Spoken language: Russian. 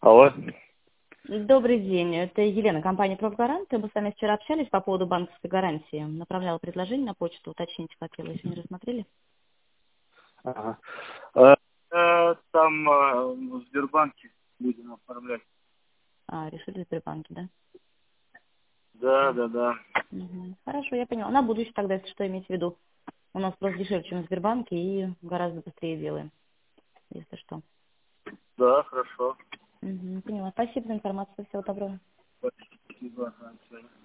Алло. Добрый день, это Елена, компания «Профгарант». Мы с вами вчера общались по поводу банковской гарантии. Направляла предложение на почту, уточнить хотела, если не рассмотрели. Ага. Там в Сбербанке будем оформлять. Решили в Сбербанке, да? Да. Хорошо, я поняла. На будущее тогда, если что, иметь в виду. У нас просто дешевле, чем в Сбербанке, и гораздо быстрее делаем, если что. Да, хорошо. Поняла. Спасибо за информацию. Всего доброго. Спасибо. Ага, до свидания.